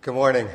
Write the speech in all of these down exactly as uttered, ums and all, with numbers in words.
Good morning.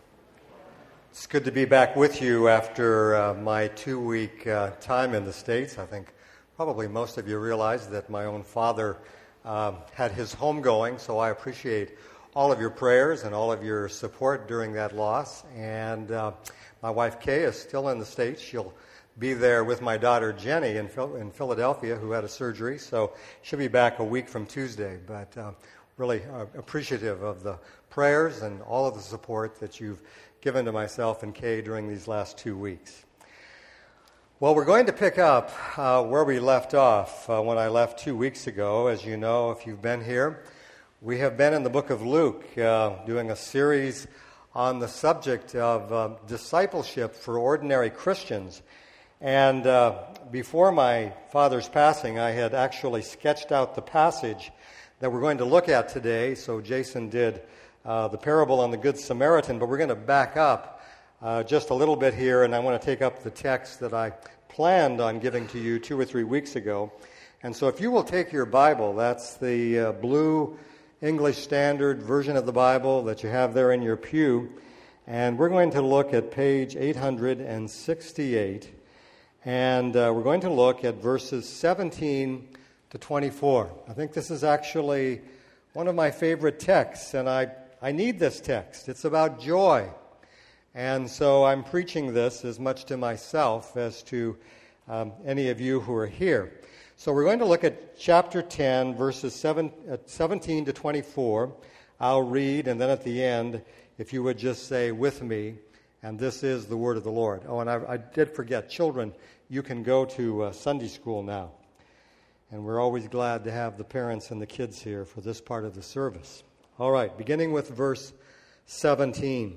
It's good to be back with you after uh, my two-week uh, time in the States. I think probably most of you realize that my own father uh, had his homegoing, so I appreciate all of your prayers and all of your support during that loss. And uh, my wife Kay is still in the States. She'll be there with my daughter Jenny in, Phil- in Philadelphia, who had a surgery, so she'll be back a week from Tuesday. But uh, really uh, appreciative of the prayers and all of the support that you've given to myself and Kay during these last two weeks. Well, we're going to pick up uh, where we left off uh, when I left two weeks ago. As you know, if you've been here, we have been in the book of Luke uh, doing a series on the subject of uh, discipleship for ordinary Christians. And uh, before my father's passing, I had actually sketched out the passage that we're going to look at today. So Jason did uh, the parable on the Good Samaritan, but we're going to back up uh, just a little bit here, and I want to take up the text that I planned on giving to you two or three weeks ago. And so if you will take your Bible, that's the uh, blue English Standard version of the Bible that you have there in your pew, and we're going to look at page eight hundred sixty-eight, and uh, we're going to look at verses seventeen to twenty-four. I think this is actually one of my favorite texts, and I, I need this text. It's about joy. And so I'm preaching this as much to myself as to um, any of you who are here. So we're going to look at chapter ten, verses seven, uh, seventeen to twenty-four. I'll read, and then at the end, if you would just say with me, and this is the word of the Lord. Oh, and I, I did forget, children, you can go to uh, Sunday school now. And we're always glad to have the parents and the kids here for this part of the service. All right, beginning with verse seventeen.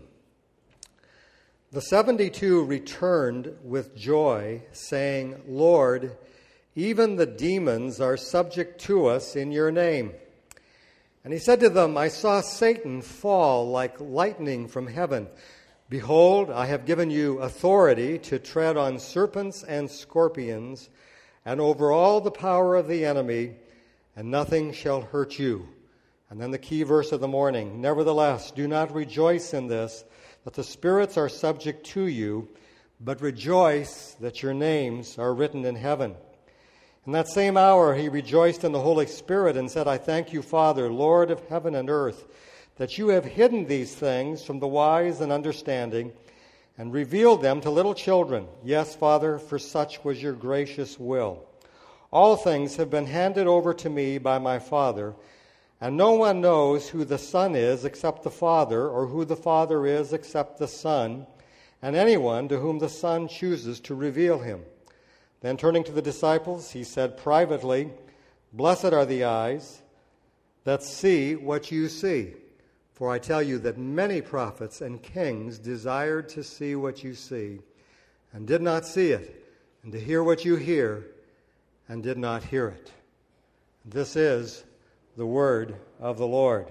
The seventy-two returned with joy, saying, Lord, even the demons are subject to us in your name. And he said to them, I saw Satan fall like lightning from heaven. Behold, I have given you authority to tread on serpents and scorpions, and over all the power of the enemy, and nothing shall hurt you. And then the key verse of the morning, nevertheless, do not rejoice in this, that the spirits are subject to you, but rejoice that your names are written in heaven. In that same hour he rejoiced in the Holy Spirit and said, I thank you, Father, Lord of heaven and earth, that you have hidden these things from the wise and understanding, and revealed them to little children. Yes, Father, for such was your gracious will. All things have been handed over to me by my Father, and no one knows who the Son is except the Father, or who the Father is except the Son, and anyone to whom the Son chooses to reveal him. Then turning to the disciples, he said privately, Blessed are the eyes that see what you see. For I tell you that many prophets and kings desired to see what you see, and did not see it, and to hear what you hear, and did not hear it. This is the word of the Lord.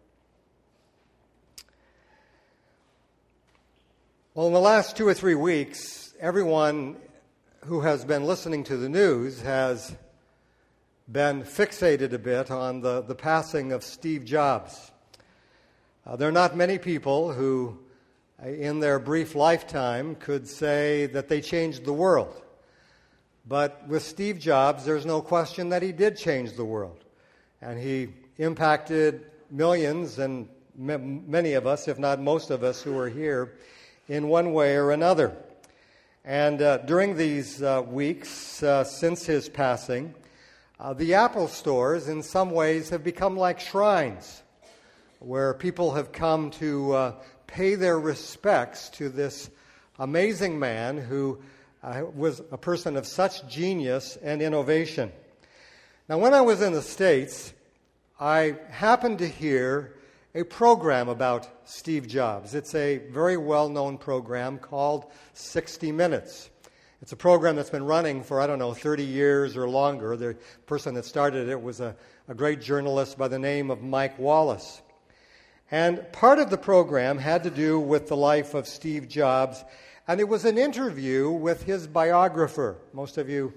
Well, in the last two or three weeks, everyone who has been listening to the news has been fixated a bit on the, the passing of Steve Jobs. Uh, there are not many people who, uh, in their brief lifetime, could say that they changed the world. But with Steve Jobs, there's no question that he did change the world. And he impacted millions and m- many of us, if not most of us, who are here in one way or another. And uh, during these uh, weeks uh, since his passing, uh, the Apple stores in some ways have become like shrines, where people have come to uh, pay their respects to this amazing man who uh, was a person of such genius and innovation. Now, when I was in the States, I happened to hear a program about Steve Jobs. It's a very well-known program called sixty minutes. It's a program that's been running for, I don't know, thirty years or longer. The person that started it was a, a great journalist by the name of Mike Wallace. And part of the program had to do with the life of Steve Jobs, and it was an interview with his biographer. Most of you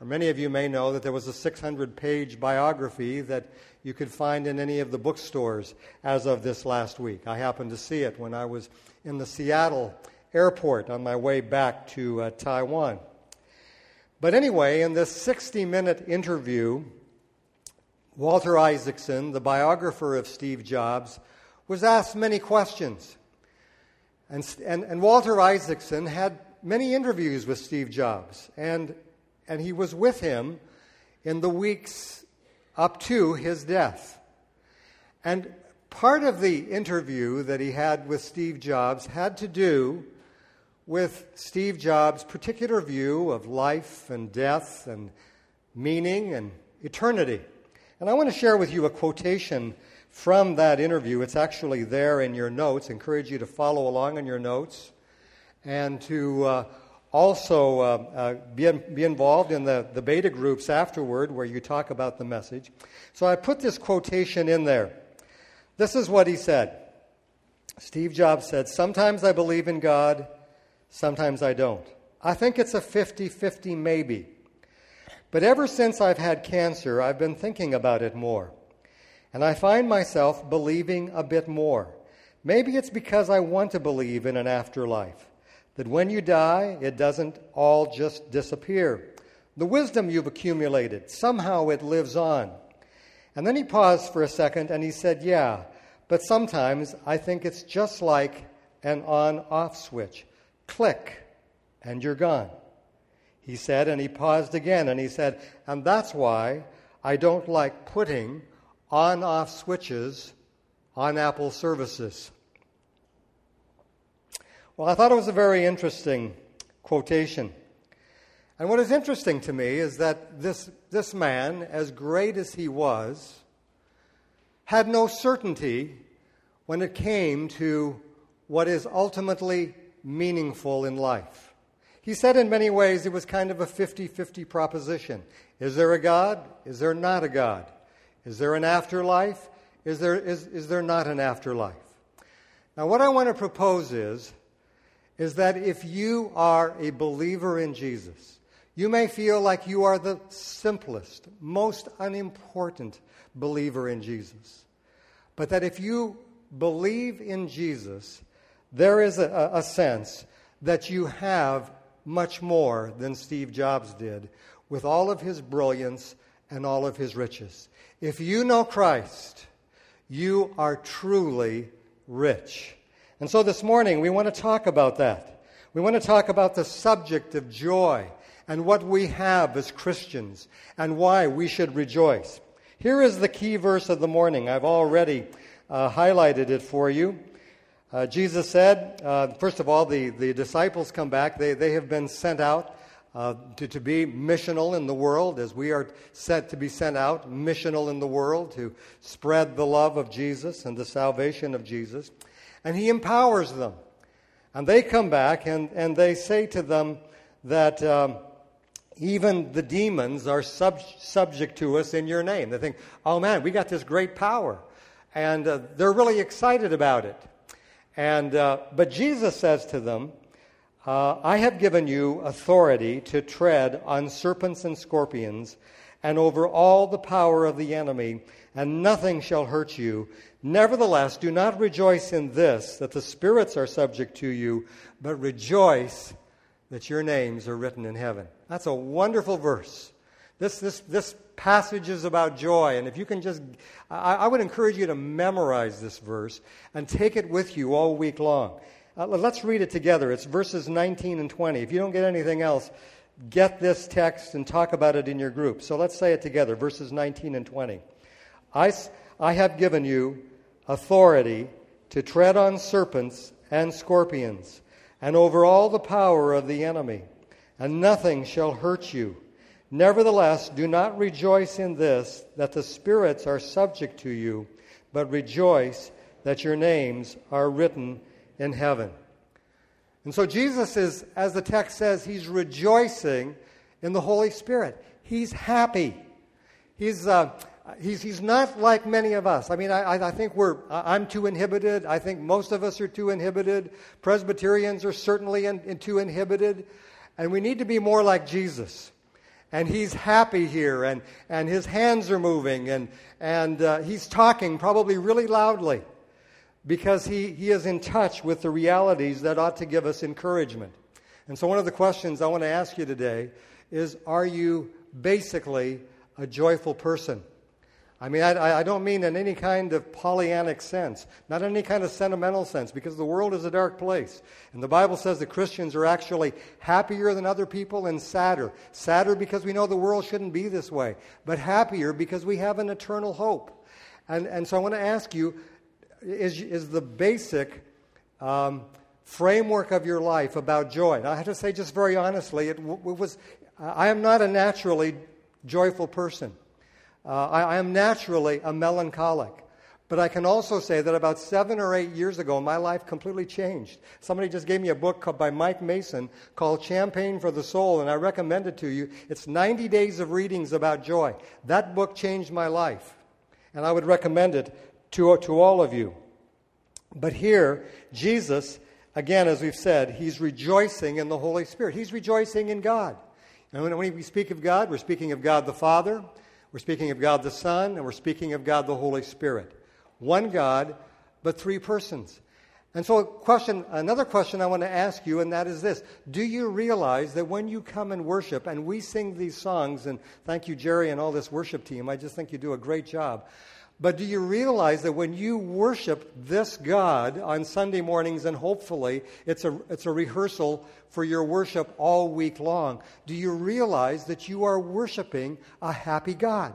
or many of you may know that there was a six hundred page biography that you could find in any of the bookstores as of this last week. I happened to see it when I was in the Seattle airport on my way back to uh, Taiwan. But anyway, in this sixty minute interview, Walter Isaacson, the biographer of Steve Jobs, was asked many questions. And, and, and Walter Isaacson had many interviews with Steve Jobs, and, and he was with him in the weeks up to his death. And part of the interview that he had with Steve Jobs had to do with Steve Jobs' particular view of life and death and meaning and eternity. And I want to share with you a quotation from that interview. It's actually there in your notes. I encourage you to follow along in your notes and to uh, also uh, uh, be, be involved in the, the beta groups afterward where you talk about the message. So I put this quotation in there. This is what he said. Steve Jobs said, "Sometimes I believe in God, sometimes I don't. I think it's a fifty-fifty maybe. But ever since I've had cancer, I've been thinking about it more. And I find myself believing a bit more. Maybe it's because I want to believe in an afterlife, that when you die, it doesn't all just disappear. The wisdom you've accumulated, somehow it lives on." And then he paused for a second and he said, "Yeah, but sometimes I think it's just like an on-off switch. Click, and you're gone." He said, and he paused again, and he said, "And that's why I don't like putting on-off switches on Apple services." Well, I thought it was a very interesting quotation. And what is interesting to me is that this, this man, as great as he was, had no certainty when it came to what is ultimately meaningful in life. He said in many ways it was kind of a fifty-fifty proposition. Is there a God? Is there not a God? Is there an afterlife? Is there, is, is there not an afterlife? Now what I want to propose is, is that if you are a believer in Jesus, you may feel like you are the simplest, most unimportant believer in Jesus. But that if you believe in Jesus, there is a, a sense that you have much more than Steve Jobs did, with all of his brilliance and all of his riches. If you know Christ, you are truly rich. And so this morning we want to talk about that. We want to talk about the subject of joy and what we have as Christians and why we should rejoice. Here is the key verse of the morning. I've already uh, highlighted it for you. Uh, Jesus said, uh, first of all, the, the disciples come back. They, they have been sent out uh, to, to be missional in the world, as we are set to be sent out, missional in the world, to spread the love of Jesus and the salvation of Jesus. And he empowers them. And they come back and, and they say to them that um, even the demons are sub- subject to us in your name. They think, oh man, we got this great power. And uh, they're really excited about it. And uh, but Jesus says to them, uh, I have given you authority to tread on serpents and scorpions and over all the power of the enemy, and nothing shall hurt you. Nevertheless, do not rejoice in this, that the spirits are subject to you, but rejoice that your names are written in heaven. That's a wonderful verse. This this this passage is about joy, and if you can just, I, I would encourage you to memorize this verse and take it with you all week long. Uh, let's read it together. It's verses nineteen and twenty. If you don't get anything else, get this text and talk about it in your group. So let's say it together, verses nineteen and twenty. I, I have given you authority to tread on serpents and scorpions, and over all the power of the enemy, and nothing shall hurt you. Nevertheless, do not rejoice in this, that the spirits are subject to you, but rejoice that your names are written in heaven. And so Jesus is, as the text says, he's rejoicing in the Holy Spirit. He's happy. He's uh, he's he's not like many of us. I mean, I I think we're I'm too inhibited. I think most of us are too inhibited. Presbyterians are certainly in, in too inhibited, and we need to be more like Jesus. and he's happy here, and, and his hands are moving, and, and uh, he's talking probably really loudly because he, he is in touch with the realities that ought to give us encouragement. And so one of the questions I want to ask you today is, are you basically a joyful person? I mean, I, I don't mean in any kind of Pollyannic sense, not in any kind of sentimental sense, because the world is a dark place. And the Bible says that Christians are actually happier than other people and sadder. Sadder because we know the world shouldn't be this way, but happier because we have an eternal hope. And, and so I want to ask you, is, is the basic um, framework of your life about joy? Now, I have to say just very honestly, it, w- it was I am not a naturally joyful person. Uh, I, I am naturally a melancholic. But I can also say that about seven or eight years ago, my life completely changed. Somebody just gave me a book called, by Mike Mason called Champagne for the Soul, and I recommend it to you. It's ninety days of readings about joy. That book changed my life, and I would recommend it to, to all of you. But here, Jesus, again, as we've said, he's rejoicing in the Holy Spirit. He's rejoicing in God. And when we speak of God, we're speaking of God the Father, we're speaking of God the Son, and we're speaking of God the Holy Spirit. One God, but three persons. And so a question, another question I want to ask you, and that is this. Do you realize that when you come and worship, and we sing these songs, and thank you, Jerry, and all this worship team, I just think you do a great job. But do you realize that when you worship this God on Sunday mornings, and hopefully it's a, it's a rehearsal for your worship all week long, do you realize that you are worshiping a happy God?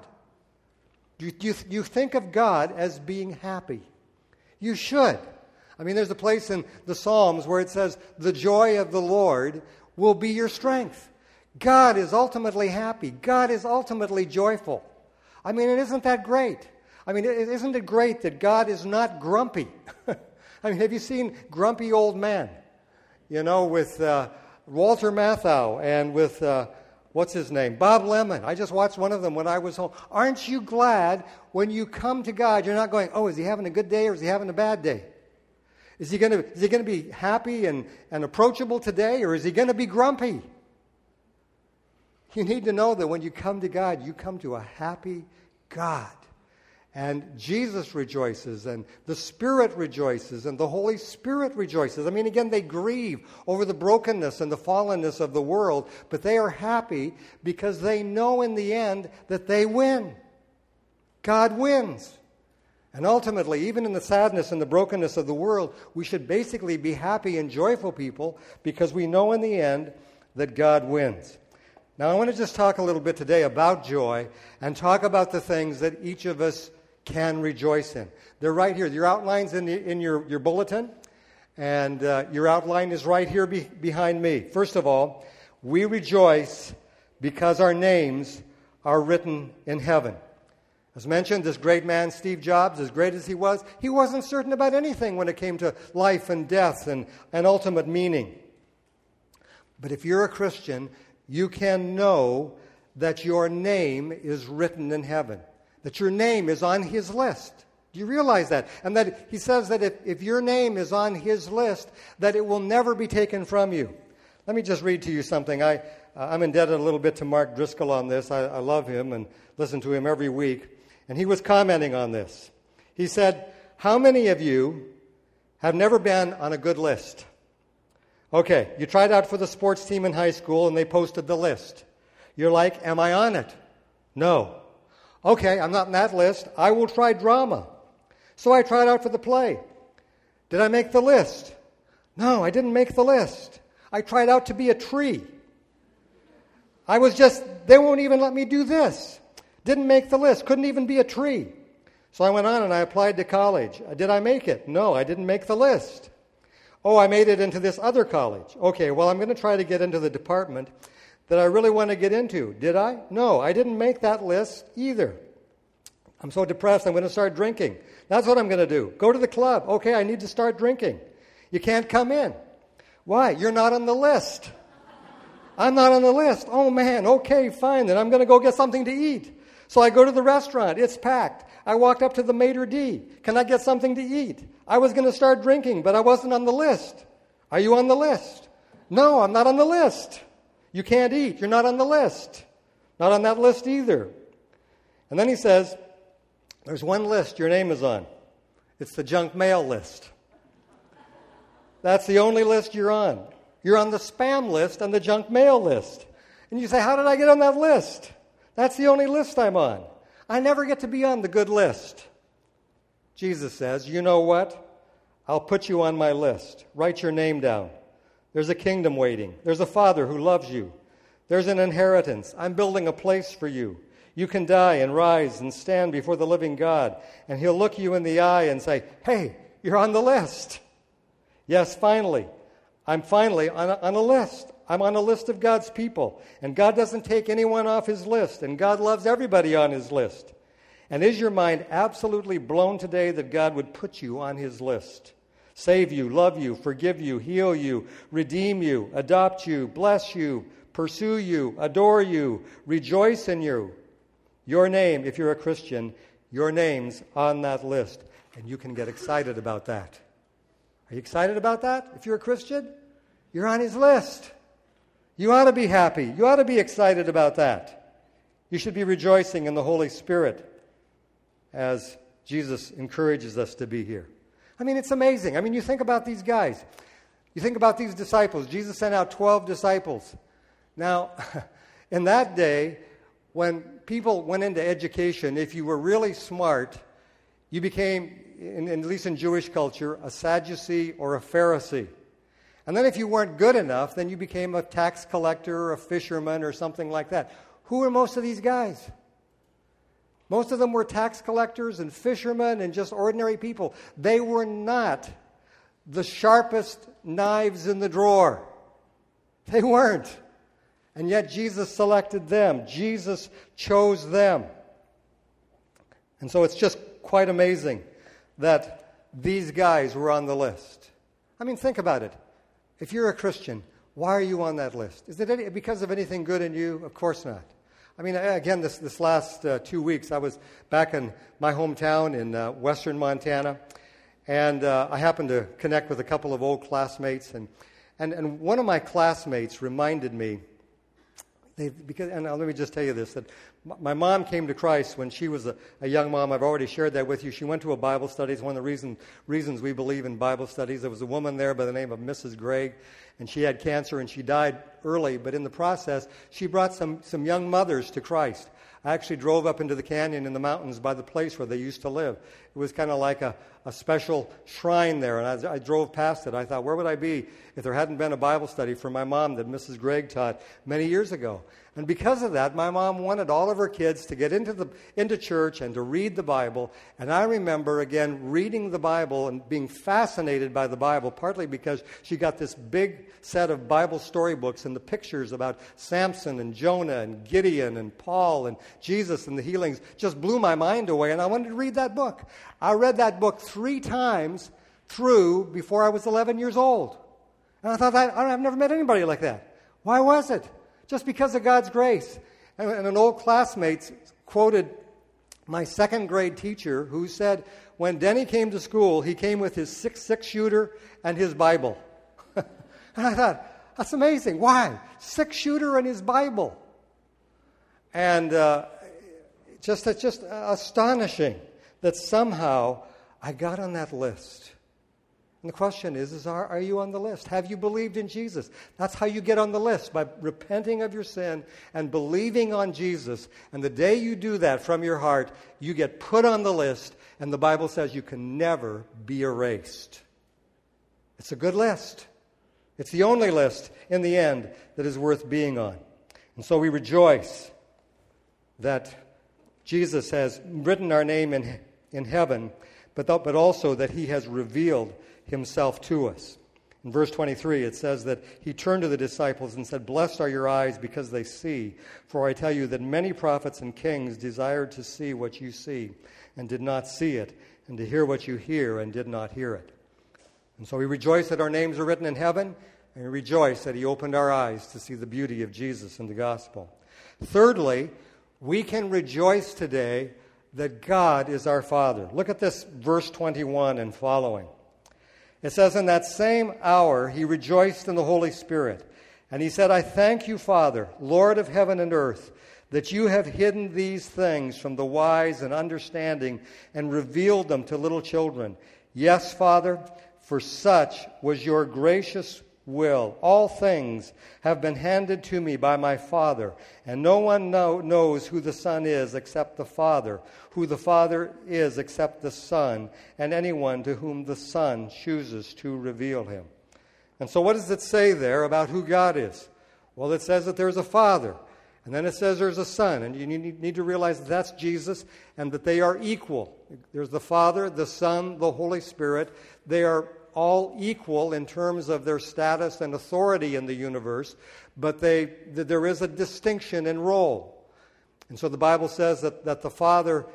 Do you, do you, do you think of God as being happy? You should. I mean, there's a place in the Psalms where it says, the joy of the Lord will be your strength. God is ultimately happy. God is ultimately joyful. I mean, and isn't that great? I mean, isn't it great that God is not grumpy? I mean, have you seen Grumpy Old Men? You know, with uh, Walter Matthau and with, uh, what's his name, Bob Lemon. I just watched one of them when I was home. Aren't you glad when you come to God, you're not going, oh, is he having a good day or is he having a bad day? Is he going to is he going to be happy and, and approachable today, or is he going to be grumpy? You need to know that when you come to God, you come to a happy God. And Jesus rejoices, and the Spirit rejoices, and the Holy Spirit rejoices. I mean, again, they grieve over the brokenness and the fallenness of the world, but they are happy because they know in the end that they win. God wins. And ultimately, even in the sadness and the brokenness of the world, we should basically be happy and joyful people because we know in the end that God wins. Now, I want to just talk a little bit today about joy and talk about the things that each of us can rejoice in. They're right here. Your outline's in, the, in your, your bulletin, and uh, your outline is right here be, behind me. First of all, we rejoice because our names are written in heaven. As mentioned, this great man, Steve Jobs, as great as he was, he wasn't certain about anything when it came to life and death and, and ultimate meaning. But if you're a Christian, you can know that your name is written in heaven, that your name is on his list. Do you realize that? And that he says that if, if your name is on his list, that it will never be taken from you. Let me just read to you something. I, uh, I'm indebted a little bit to Mark Driscoll on this. I, I love him and listen to him every week. And he was commenting on this. He said, how many of you have never been on a good list? Okay, you tried out for the sports team in high school and they posted the list. You're like, am I on it? No. Okay, I'm not in that list. I will try drama. So I tried out for the play. Did I make the list? No, I didn't make the list. I tried out to be a tree. I was just, they won't even let me do this. Didn't make the list. Couldn't even be a tree. So I went on and I applied to college. Did I make it? No, I didn't make the list. Oh, I made it into this other college. Okay, well, I'm going to try to get into the department that I really want to get into. Did I? No, I didn't make that list either. I'm so depressed, I'm going to start drinking. That's what I'm going to do. Go to the club. Okay, I need to start drinking. You can't come in. Why? You're not on the list. I'm not on the list. Oh, man, okay, fine, then I'm going to go get something to eat. So I go to the restaurant. It's packed. I walked up to the maitre d'. Can I get something to eat? I was going to start drinking, but I wasn't on the list. Are you on the list? No, I'm not on the list. You can't eat. You're not on the list. Not on that list either. And then he says, there's one list your name is on. It's the junk mail list. That's the only list you're on. You're on the spam list and the junk mail list. And you say, how did I get on that list? That's the only list I'm on. I never get to be on the good list. Jesus says, you know what? I'll put you on my list. Write your name down. There's a kingdom waiting. There's a Father who loves you. There's an inheritance. I'm building a place for you. You can die and rise and stand before the living God, and he'll look you in the eye and say, hey, you're on the list. Yes, finally. I'm finally on a, on a list. I'm on a list of God's people, and God doesn't take anyone off his list, and God loves everybody on his list. And is your mind absolutely blown today that God would put you on his list? Save you, love you, forgive you, heal you, redeem you, adopt you, bless you, pursue you, adore you, rejoice in you. Your name, if you're a Christian, your name's on that list, and you can get excited about that. Are you excited about that? If you're a Christian, you're on his list. You ought to be happy. You ought to be excited about that. You should be rejoicing in the Holy Spirit as Jesus encourages us to be here. I mean, it's amazing. I mean, you think about these guys. You think about these disciples. Jesus sent out twelve disciples. Now, in that day, when people went into education, if you were really smart, you became, in, in, at least in Jewish culture, a Sadducee or a Pharisee. And then if you weren't good enough, then you became a tax collector or a fisherman or something like that. Who are most of these guys? Most of them were tax collectors and fishermen and just ordinary people. They were not the sharpest knives in the drawer. They weren't. And yet Jesus selected them. Jesus chose them. And so it's just quite amazing that these guys were on the list. I mean, think about it. If you're a Christian, why are you on that list? Is it any, because of anything good in you? Of course not. I mean, again, this, this last uh, two weeks, I was back in my hometown in uh, western Montana, and uh, I happened to connect with a couple of old classmates, and, and, and one of my classmates reminded me, they, because, and let me just tell you this, that my mom came to Christ when she was a, a young mom. I've already shared that with you. She went to a Bible study. It's one of the reason, reasons we believe in Bible studies. There was a woman there by the name of Missus Gregg, and she had cancer, and she died early. But in the process, she brought some, some young mothers to Christ. I actually drove up into the canyon in the mountains by the place where they used to live. It was kind of like a, a special shrine there, and I, I drove past it. I thought, where would I be if there hadn't been a Bible study for my mom that Missus Gregg taught many years ago? And because of that, my mom wanted all of her kids to get into the into church and to read the Bible. And I remember, again, reading the Bible and being fascinated by the Bible, partly because she got this big set of Bible storybooks and the pictures about Samson and Jonah and Gideon and Paul and Jesus and the healings just blew my mind away, and I wanted to read that book. I read that book three times through before I was eleven years old. And I thought, I, I've never met anybody like that. Why was it? Just because of God's grace. And, and an old classmate quoted my second grade teacher who said, when Denny came to school, he came with his six six shooter and his Bible. And I thought, that's amazing. Why? Six shooter and his Bible. And uh, just it's just astonishing that somehow I got on that list. And the question is, is are, are you on the list? Have you believed in Jesus? That's how you get on the list, by repenting of your sin and believing on Jesus. And the day you do that from your heart, you get put on the list, and the Bible says you can never be erased. It's a good list. It's the only list in the end that is worth being on. And so we rejoice that Jesus has written our name in, in heaven, but, th- but also that he has revealed himself to us. In verse twenty-three, it says that he turned to the disciples and said, "Blessed are your eyes because they see. For I tell you that many prophets and kings desired to see what you see and did not see it, and to hear what you hear and did not hear it." And so we rejoice that our names are written in heaven, and we rejoice that he opened our eyes to see the beauty of Jesus and the gospel. Thirdly, we can rejoice today that God is our Father. Look at this, verse twenty-one and following. It says, "In that same hour he rejoiced in the Holy Spirit, and he said, I thank you, Father, Lord of heaven and earth, that you have hidden these things from the wise and understanding and revealed them to little children. Yes, Father, for such was your gracious will. All things have been handed to me by my Father, and no one know, knows who the Son is except the Father, who the Father is except the Son, and anyone to whom the Son chooses to reveal him. And so what does it say there about who God is? Well, it says that there's a Father, and then it says there's a Son, and you need, need to realize that that's Jesus, and that they are equal. There's the Father, the Son, the Holy Spirit. They are all equal in terms of their status and authority in the universe, but they, there is a distinction in role. And so the Bible says that, that the Father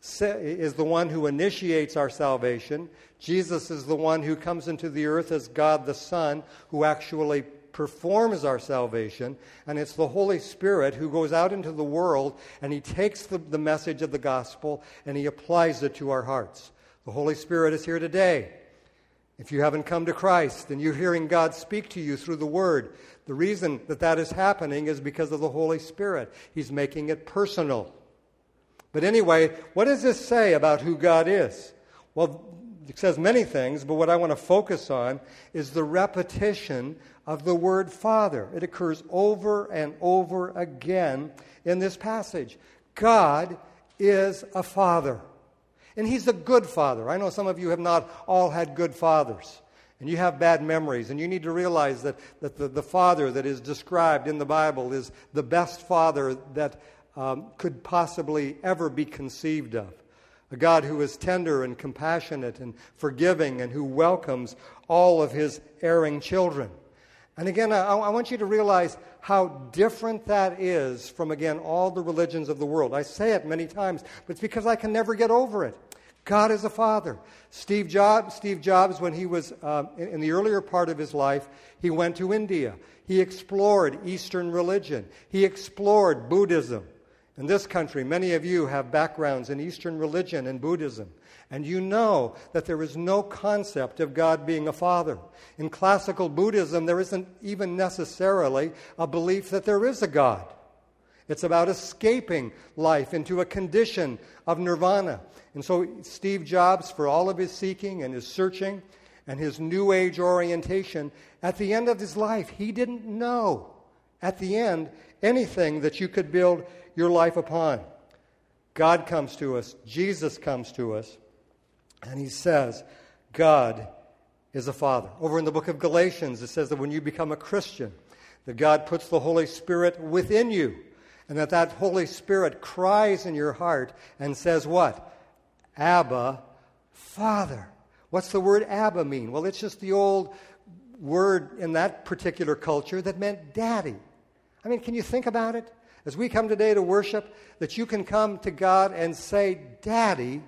is the one who initiates our salvation. Jesus is the one who comes into the earth as God the Son, who actually performs our salvation. And it's the Holy Spirit who goes out into the world and he takes the, the message of the gospel and he applies it to our hearts. The Holy Spirit is here today. If you haven't come to Christ and you're hearing God speak to you through the Word, the reason that that is happening is because of the Holy Spirit. He's making it personal. But anyway, what does this say about who God is? Well, it says many things, but what I want to focus on is the repetition of the word Father. It occurs over and over again in this passage. God is a Father. And He's a good Father. I know some of you have not all had good fathers. And you have bad memories. And you need to realize that, that the, the Father that is described in the Bible is the best Father that um, could possibly ever be conceived of. A God who is tender and compassionate and forgiving and who welcomes all of His erring children. And again, I, I want you to realize how different that is from, again, all the religions of the world. I say it many times, but it's because I can never get over it. God is a Father. Steve Jobs, Steve Jobs when he was uh, in, in the earlier part of his life, he went to India. He explored Eastern religion. He explored Buddhism. In this country, many of you have backgrounds in Eastern religion and Buddhism. And you know that there is no concept of God being a father. In classical Buddhism, there isn't even necessarily a belief that there is a God. It's about escaping life into a condition of nirvana. And so Steve Jobs, for all of his seeking and his searching and his New Age orientation, at the end of his life, he didn't know, at the end, anything that you could build your life upon. God comes to us, Jesus comes to us, and He says, God is a Father. Over in the book of Galatians, it says that when you become a Christian, that God puts the Holy Spirit within you, and that that Holy Spirit cries in your heart and says what? Abba, Father. What's the word Abba mean? Well, it's just the old word in that particular culture that meant daddy. I mean, can you think about it? As we come today to worship, that you can come to God and say, Daddy,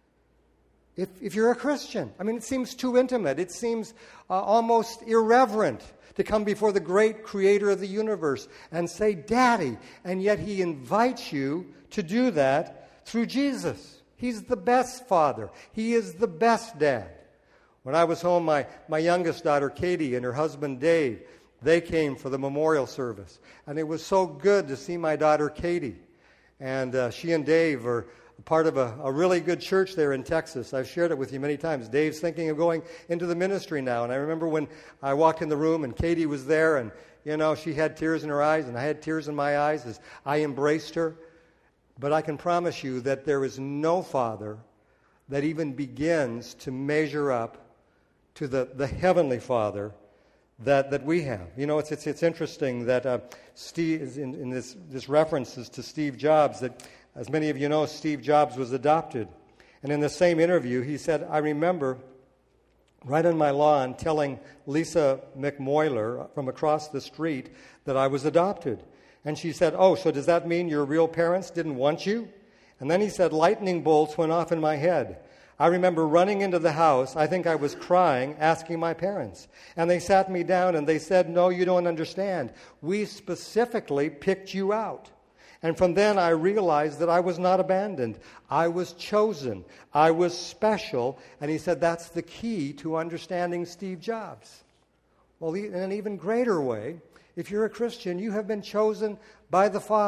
if, if you're a Christian. I mean, it seems too intimate. It seems uh, almost irreverent to come before the great Creator of the universe and say, Daddy. And yet He invites you to do that through Jesus. He's the best Father. He is the best Dad. When I was home, my, my youngest daughter, Katie, and her husband, Dave, they came for the memorial service. And it was so good to see my daughter, Katie. And uh, she and Dave are part of a, a really good church there in Texas. I've shared it with you many times. Dave's thinking of going into the ministry now. And I remember when I walked in the room and Katie was there and, you know, she had tears in her eyes and I had tears in my eyes as I embraced her. But I can promise you that there is no father that even begins to measure up to the, the Heavenly Father that, that we have. You know, it's it's, it's interesting that uh, Steve, in, in this, this references to Steve Jobs, that as many of you know, Steve Jobs was adopted. And in the same interview, he said, I remember right on my lawn telling Lisa McMoyler from across the street that I was adopted. And she said, oh, so does that mean your real parents didn't want you? And then he said, lightning bolts went off in my head. I remember running into the house, I think I was crying, asking my parents. And they sat me down and they said, no, you don't understand. We specifically picked you out. And from then I realized that I was not abandoned. I was chosen. I was special. And he said that's the key to understanding Steve Jobs. Well, in an even greater way, if you're a Christian, you have been chosen by the Father.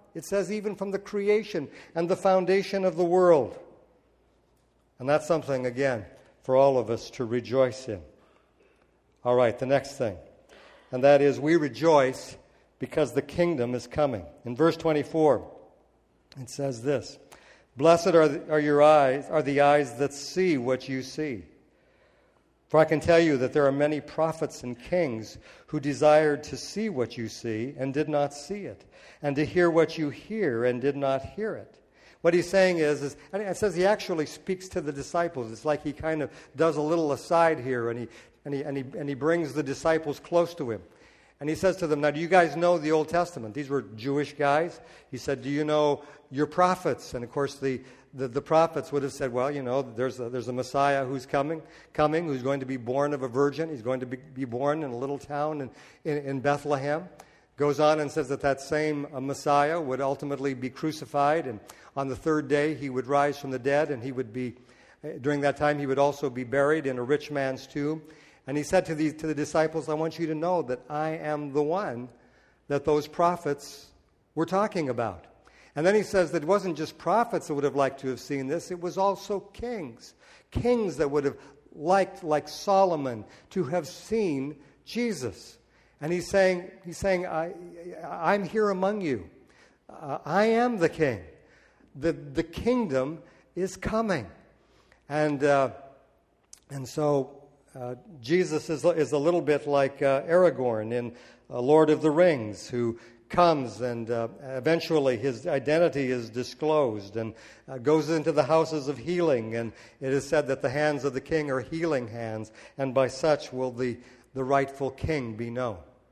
It says even from the creation and the foundation of the world. And that's something, again, for all of us to rejoice in. All right, the next thing. And that is we rejoice because the kingdom is coming. In verse twenty-four, it says this, "Blessed are, the, are your eyes, are the eyes that see what you see. For I can tell you that there are many prophets and kings who desired to see what you see and did not see it, and to hear what you hear and did not hear it." What he's saying is, is and it says he actually speaks to the disciples. It's like he kind of does a little aside here, and he and he and he and he brings the disciples close to him. And he says to them, "Now, do you guys know the Old Testament?" These were Jewish guys. He said, "Do you know your prophets?" And of course, the The, the prophets would have said, well, you know, there's a, there's a Messiah who's coming, coming, who's going to be born of a virgin. He's going to be, be born in a little town in, in, in Bethlehem. Goes on and says that that same uh, Messiah would ultimately be crucified, and on the third day he would rise from the dead, and he would be, uh, during that time he would also be buried in a rich man's tomb. And he said to the, to the disciples, "I want you to know that I am the one that those prophets were talking about." And then he says that it wasn't just prophets that would have liked to have seen this, it was also kings. Kings that would have liked, like Solomon, to have seen Jesus. And he's saying, he's saying, I, I'm here among you. Uh, I am the king. The, the kingdom is coming. And, uh, and so uh, Jesus is, is a little bit like uh, Aragorn in uh, Lord of the Rings, who comes and uh, eventually his identity is disclosed and uh, goes into the houses of healing, and it is said that the hands of the king are healing hands, and by such will the, the rightful king be known.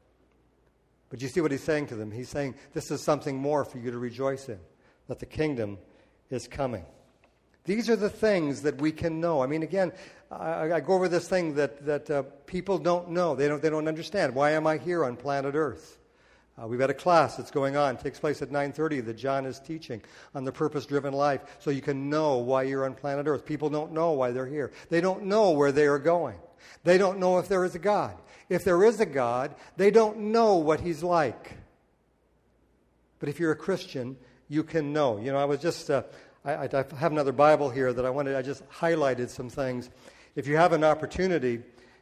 But you see what he's saying to them? He's saying this is something more for you to rejoice in, that the kingdom is coming. These are the things that we can know. I mean, again, I, I go over this thing that, that uh, people don't know. They don't, they don't understand. Why am I here on planet Earth? Uh, we've got a class that's going on. It takes place at nine thirty that John is teaching on the purpose-driven life, so you can know why you're on planet Earth. People don't know why they're here. They don't know where they are going. They don't know if there is a God. If there is a God, they don't know what he's like. But if you're a Christian, you can know. You know, I was just, uh, I, I have another Bible here that I wanted, I just highlighted some things. If you have an opportunity,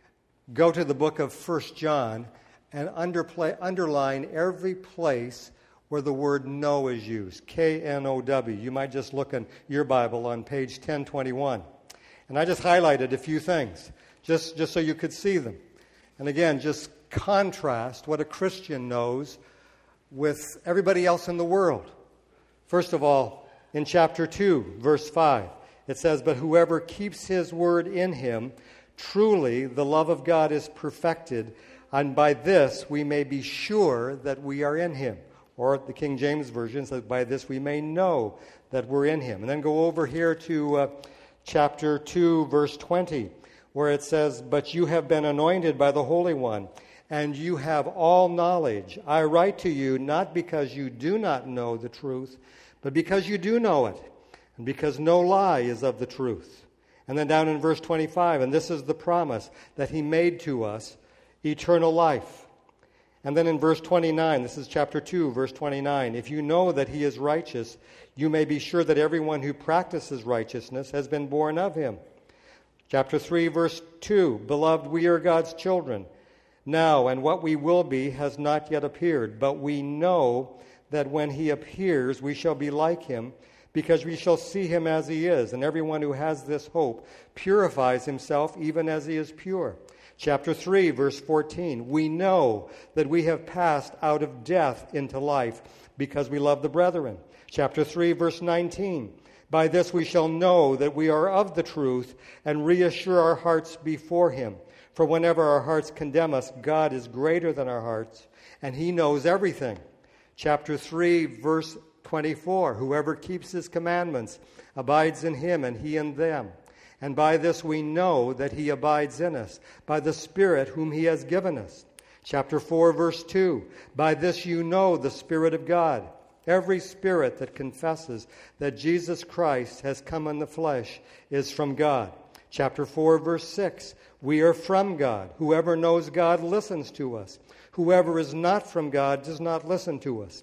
go to the book of First John and underplay, underline every place where the word know is used, K N O W. You might just look in your Bible on page ten twenty-one. And I just highlighted a few things, just, just so you could see them. And again, just contrast what a Christian knows with everybody else in the world. First of all, in chapter two, verse five, it says, "But whoever keeps his word in him, truly the love of God is perfected, and by this we may be sure that we are in him." Or the King James Version says, "By this we may know that we're in him." And then go over here to uh, chapter two, verse twenty, where it says, "But you have been anointed by the Holy One, and you have all knowledge. I write to you not because you do not know the truth, but because you do know it, and because no lie is of the truth." And then down in verse twenty-five, "And this is the promise that he made to us, eternal life." And then in verse twenty-nine, this is chapter two, verse twenty-nine, "If you know that he is righteous, you may be sure that everyone who practices righteousness has been born of him." Chapter three, verse two, "Beloved, we are God's children now, and what we will be has not yet appeared. But we know that when he appears, we shall be like him, because we shall see him as he is. And everyone who has this hope purifies himself even as he is pure." Chapter three, verse fourteen, "We know that we have passed out of death into life because we love the brethren." Chapter three, verse nineteen, "By this we shall know that we are of the truth and reassure our hearts before him. For whenever our hearts condemn us, God is greater than our hearts, and he knows everything." Chapter three, verse twenty-four, "Whoever keeps his commandments abides in him, and he in them. And by this we know that he abides in us, by the Spirit whom he has given us." Chapter four, verse two, "By this you know the Spirit of God. Every spirit that confesses that Jesus Christ has come in the flesh is from God." Chapter four, verse six, "We are from God. Whoever knows God listens to us. Whoever is not from God does not listen to us."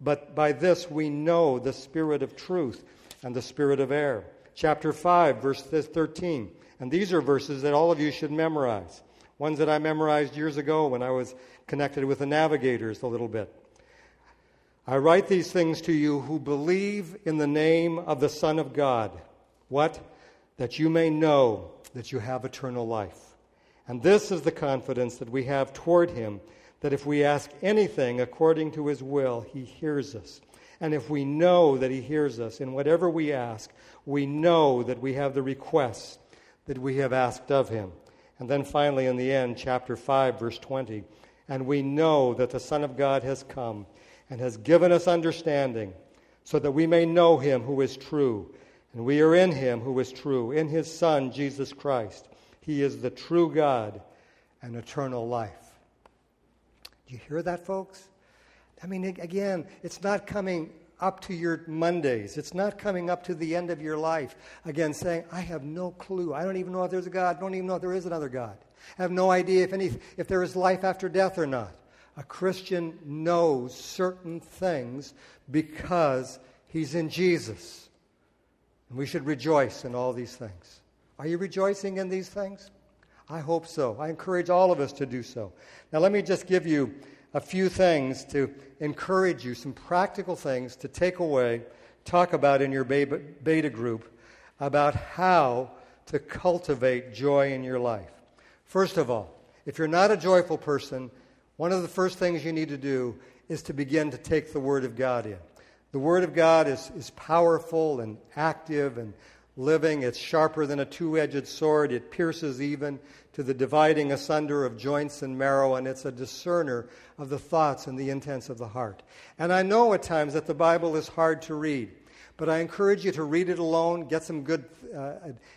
but by this we know the spirit of truth and the spirit of error. Chapter five, verse thirteen. And these are verses that all of you should memorize. Ones that I memorized years ago when I was connected with the Navigators a little bit. I write these things to you who believe in the name of the Son of God. What? That you may know that you have eternal life. And this is the confidence that we have toward him, that if we ask anything according to his will, he hears us. And if we know that he hears us in whatever we ask, we know that we have the requests that we have asked of him. And then finally in the end, chapter five, verse twenty, and we know that the Son of God has come and has given us understanding, so that we may know him who is true. And we are in him who is true, in his Son, Jesus Christ. He is the true God and eternal life. Do you hear that, folks? I mean, again, it's not coming up to your Mondays. It's not coming up to the end of your life. Again, saying, I have no clue. I don't even know if there's a God. I don't even know if there is another God. I have no idea if any, if there is life after death or not. A Christian knows certain things because he's in Jesus. And we should rejoice in all these things. Are you rejoicing in these things? I hope so. I encourage all of us to do so. Now let me just give you a few things to encourage you, some practical things to take away, talk about in your beta group about how to cultivate joy in your life. First of all, if you're not a joyful person, one of the first things you need to do is to begin to take the Word of God in. The Word of God is, is powerful and active and living. It's sharper than a two-edged sword. It pierces even to the dividing asunder of joints and marrow, and it's a discerner of the thoughts and the intents of the heart. And I know at times that the Bible is hard to read, but I encourage you to read it alone, get some good uh,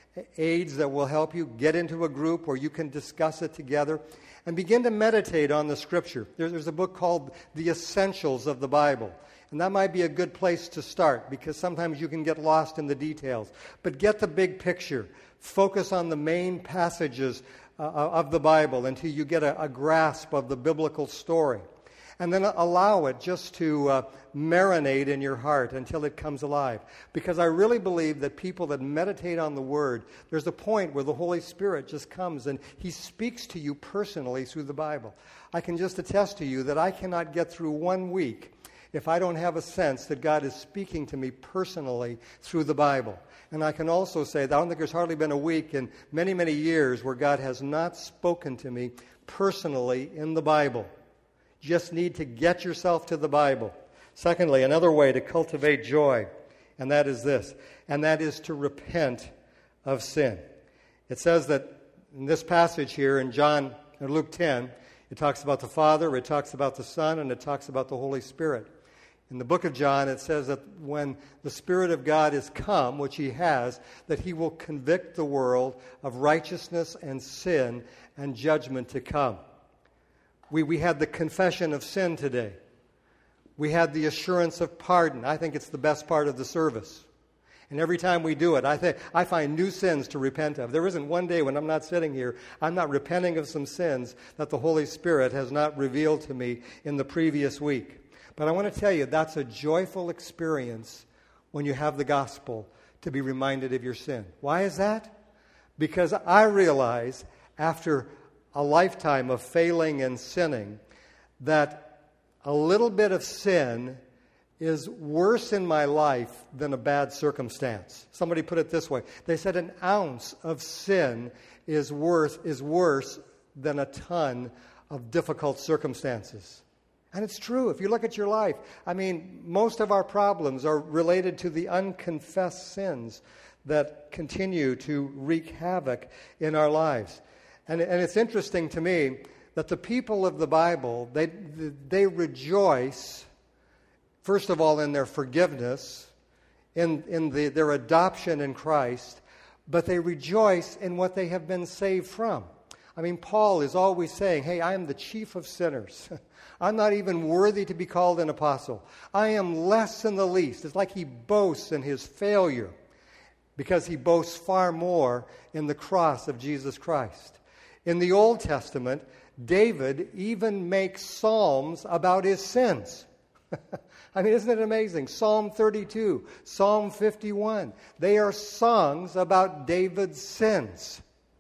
aids that will help you, get into a group where you can discuss it together, and begin to meditate on the Scripture. There's, there's a book called The Essentials of the Bible. And that might be a good place to start, because sometimes you can get lost in the details. But get the big picture. Focus on the main passages uh, of the Bible until you get a, a grasp of the biblical story. And then allow it just to uh, marinate in your heart until it comes alive. Because I really believe that people that meditate on the Word, there's a point where the Holy Spirit just comes and He speaks to you personally through the Bible. I can just attest to you that I cannot get through one week if I don't have a sense that God is speaking to me personally through the Bible. And I can also say that I don't think there's hardly been a week in many, many years where God has not spoken to me personally in the Bible. You just need to get yourself to the Bible. Secondly, another way to cultivate joy, and that is this, and that is to repent of sin. It says that in this passage here in John, in Luke ten, it talks about the Father, it talks about the Son, and it talks about the Holy Spirit. In the book of John, it says that when the Spirit of God is come, which He has, that He will convict the world of righteousness and sin and judgment to come. We, we had the confession of sin today. We had the assurance of pardon. I think it's the best part of the service. And every time we do it, I think I find new sins to repent of. There isn't one day when I'm not sitting here, I'm not repenting of some sins that the Holy Spirit has not revealed to me in the previous week. But I want to tell you, that's a joyful experience when you have the gospel to be reminded of your sin. Why is that? Because I realize after a lifetime of failing and sinning that a little bit of sin is worse in my life than a bad circumstance. Somebody put it this way. They said an ounce of sin is worse, is worse than a ton of difficult circumstances. And it's true. If you look at your life, I mean, most of our problems are related to the unconfessed sins that continue to wreak havoc in our lives. And, and it's interesting to me that the people of the Bible, they, they rejoice, first of all, in their forgiveness, in, in the, their adoption in Christ, but they rejoice in what they have been saved from. I mean, Paul is always saying, hey, I am the chief of sinners. I'm not even worthy to be called an apostle. I am less than the least. It's like he boasts in his failure because he boasts far more in the cross of Jesus Christ. In the Old Testament, David even makes psalms about his sins. I mean, isn't it amazing? Psalm thirty-two, Psalm fifty-one. They are songs about David's sins.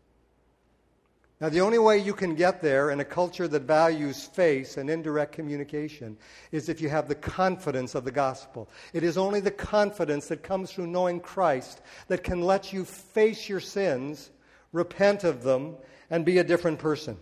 Now, the only way you can get there in a culture that values face and indirect communication is if you have the confidence of the gospel. It is only the confidence that comes through knowing Christ that can let you face your sins, repent of them, and be a different person.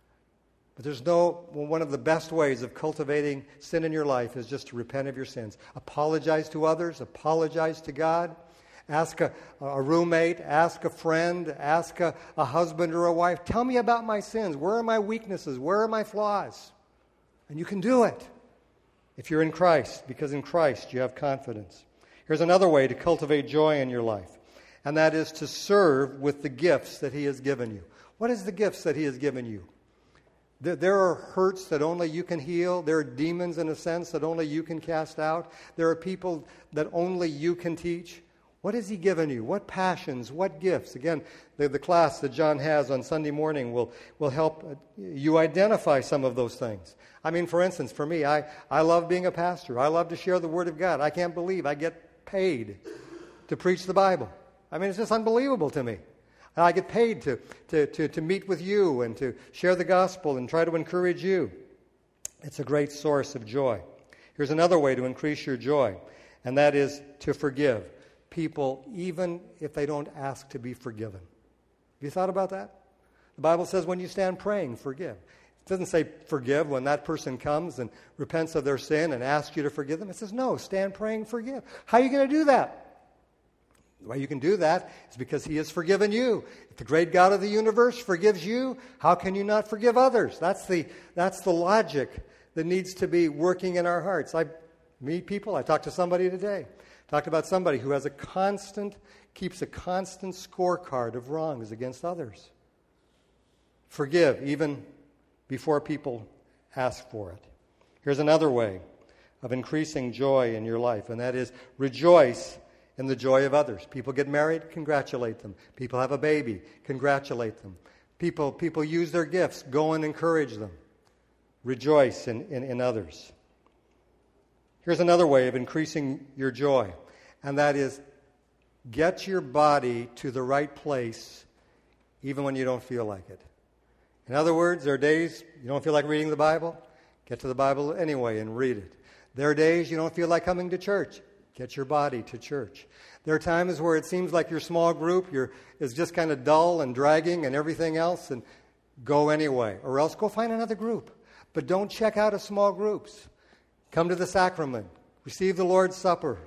But there's no, well, one of the best ways of cultivating sin in your life is just to repent of your sins. Apologize to others, apologize to God. Ask a, a roommate, ask a friend, ask a, a husband or a wife, tell me about my sins. Where are my weaknesses? Where are my flaws? And you can do it if you're in Christ, because in Christ you have confidence. Here's another way to cultivate joy in your life, and that is to serve with the gifts that He has given you. What is the gifts that He has given you? There, there are hurts that only you can heal. There are demons, in a sense, that only you can cast out. There are people that only you can teach. What has He given you? What passions? What gifts? Again, the, the class that John has on Sunday morning will, will help you identify some of those things. I mean, for instance, for me, I, I love being a pastor. I love to share the Word of God. I can't believe I get paid to preach the Bible. I mean, it's just unbelievable to me. And I get paid to, to, to, to meet with you and to share the gospel and try to encourage you. It's a great source of joy. Here's another way to increase your joy, and that is to forgive people even if they don't ask to be forgiven. Have you thought about that? The Bible says when you stand praying, forgive. It doesn't say forgive when that person comes and repents of their sin and asks you to forgive them. It says no, stand praying, forgive. How are you going to do that? The way you can do that is because He has forgiven you. If the great God of the universe forgives you, how can you not forgive others? That's the, that's the logic that needs to be working in our hearts. I meet people. I talked to somebody today. Talked about somebody who has a constant, keeps a constant scorecard of wrongs against others. Forgive even before people ask for it. Here's another way of increasing joy in your life, and that is rejoice in the joy of others. People get married, congratulate them. People have a baby, congratulate them. People, people use their gifts, go and encourage them. Rejoice in, in, in others. Here's another way of increasing your joy, and that is get your body to the right place even when you don't feel like it. In other words, there are days you don't feel like reading the Bible. Get to the Bible anyway and read it. There are days you don't feel like coming to church. Get your body to church. There are times where it seems like your small group you're, is just kind of dull and dragging and everything else, and go anyway. Or else go find another group. But don't check out of small groups. Come to the sacrament. Receive the Lord's Supper.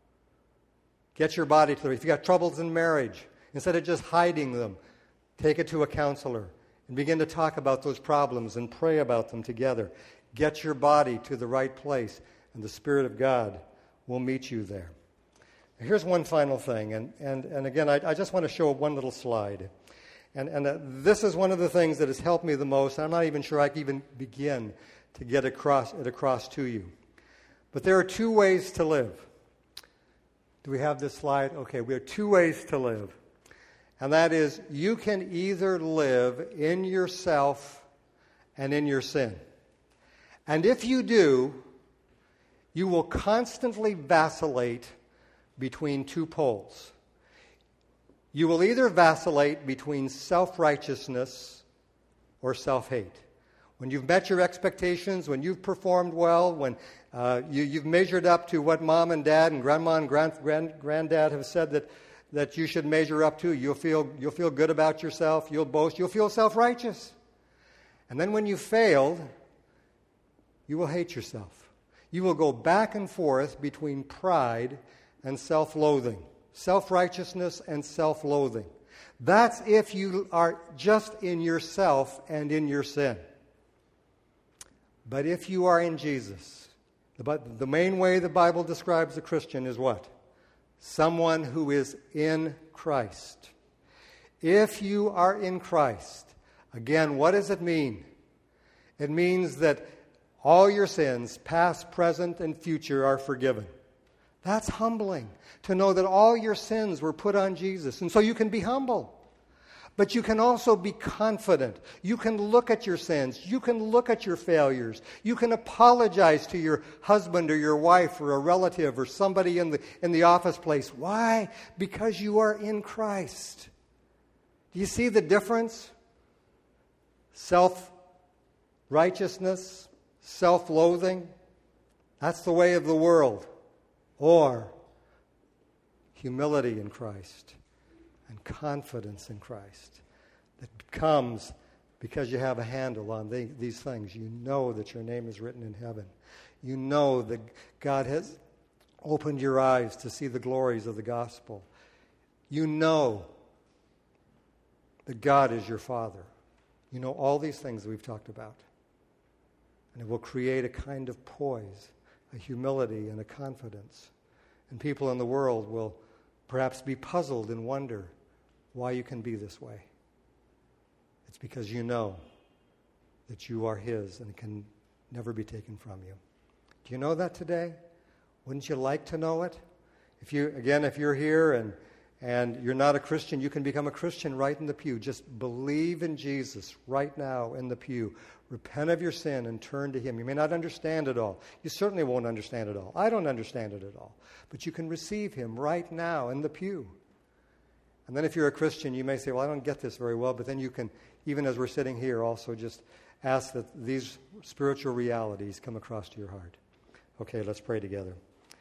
Get your body to the... If you've got troubles in marriage, instead of just hiding them, take it to a counselor and begin to talk about those problems and pray about them together. Get your body to the right place, and the Spirit of God will meet you there. Here's one final thing, and, and, and again, I, I just want to show one little slide. And, and uh, this is one of the things that has helped me the most. I'm not even sure I can even begin to get across, it across to you. But there are two ways to live. Do we have this slide? Okay, we have two ways to live. And that is, you can either live in yourself and in your sin. And if you do, you will constantly vacillate between two poles. You will either vacillate between self-righteousness or self-hate. When you've met your expectations, when you've performed well, when uh, you, you've measured up to what mom and dad and grandma and grand, grand, granddad have said that, that you should measure up to, you'll feel, you'll feel good about yourself, you'll boast, you'll feel self-righteous. And then when you failed, you will hate yourself. You will go back and forth between pride and self-loathing, self-righteousness and self-loathing. That's if you are just in yourself and in your sin. But if you are in Jesus, the, the main way the Bible describes a Christian is what? Someone who is in Christ. If you are in Christ, again, what does it mean? It means that all your sins, past, present, and future, are forgiven. That's humbling, to know that all your sins were put on Jesus, and so you can be humble. But you can also be confident. You can look at your sins. You can look at your failures. You can apologize to your husband or your wife or a relative or somebody in the, in the office place. Why? Because you are in Christ. Do you see the difference? Self-righteousness, self-loathing, that's the way of the world. Or humility in Christ and confidence in Christ that comes because you have a handle on the, these things. You know that your name is written in heaven. You know that God has opened your eyes to see the glories of the gospel. You know that God is your Father. You know all these things that we've talked about. And it will create a kind of poise, a humility, and a confidence. And people in the world will perhaps be puzzled and wonder why you can be this way. It's because you know that you are His and it can never be taken from you. Do you know that today? Wouldn't you like to know it? If you, again, if you're here and and you're not a Christian, you can become a Christian right in the pew. Just believe in Jesus right now in the pew. Repent of your sin and turn to Him. You may not understand it all. You certainly won't understand it all. I don't understand it at all. But you can receive Him right now in the pew. And then if you're a Christian, you may say, well, I don't get this very well. But then you can, even as we're sitting here, also just ask that these spiritual realities come across to your heart. Okay, let's pray together.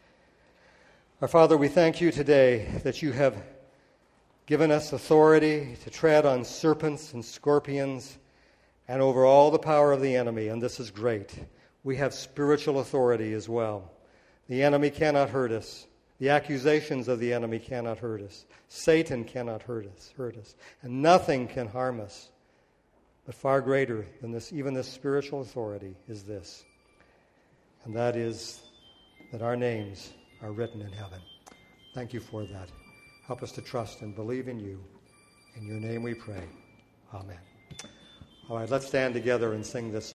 Our Father, we thank you today that you have given us authority to tread on serpents and scorpions and over all the power of the enemy, and this is great. We have spiritual authority as well. The enemy cannot hurt us. The accusations of the enemy cannot hurt us. Satan cannot hurt us, hurt us, and nothing can harm us. But far greater than this, even this spiritual authority, is this, and that is that our names are written in heaven. Thank you for that. Help us to trust and believe in you. In your name we pray. Amen. All right, let's stand together and sing this.